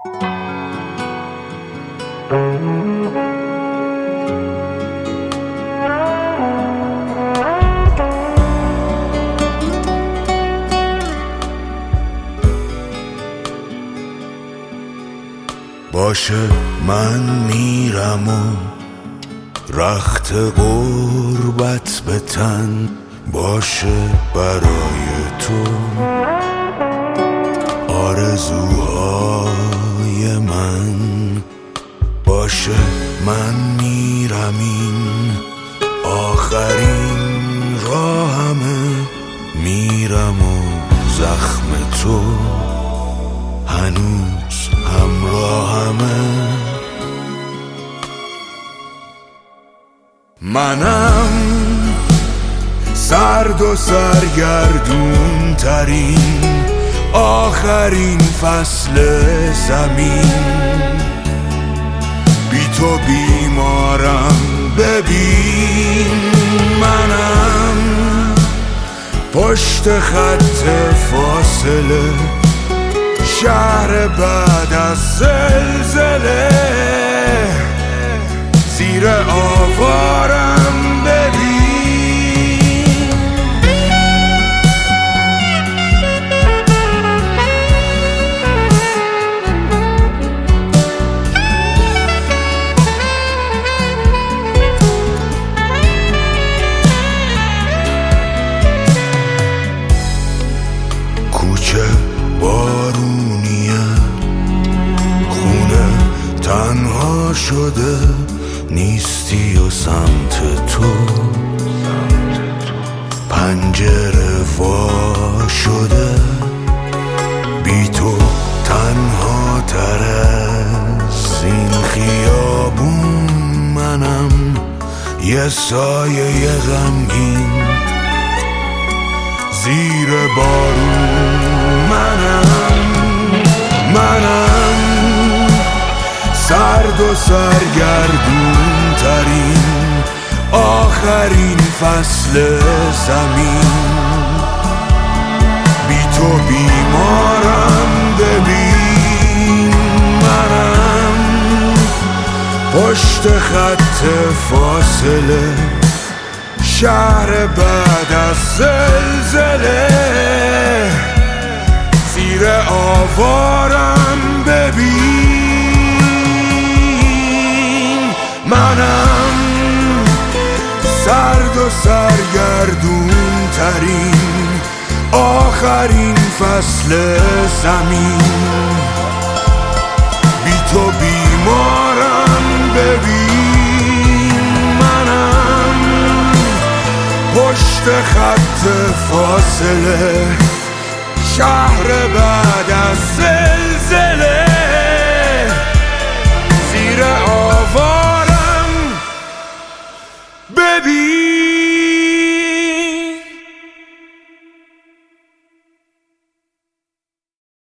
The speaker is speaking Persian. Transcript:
باشه من میرم و رخت غربت به تن باشه برای تو آرزوهای من باشه من میرم این آخرین راهمه میرم و زخم تو هنوز همراهمه منم سرد و سرگردون ترین آخرین فصل زمین بی تو بیمارم ببین منم پشت خط فاصله شهر بعد از زلزله زیر آوارم ببین کوچه بارونیه خونه تنها شده نیستی و سمت تو پنجره وا شده بی تو تنها تر از این خیابون منم یه سایه غمگین زیر بارون منم سرد و سرگردون ترین آخرین فصل زمین بی تو بیمارم ببین منم پشت خط فاصله شهر بعد از زلزله زیر آوارم ببین منم سرد و سرگردون ترین آخرین فصل زمین بی تو بیمارم ببین منم پشت خط فاصله شهر بعد از زلزله زیر آوارم ببین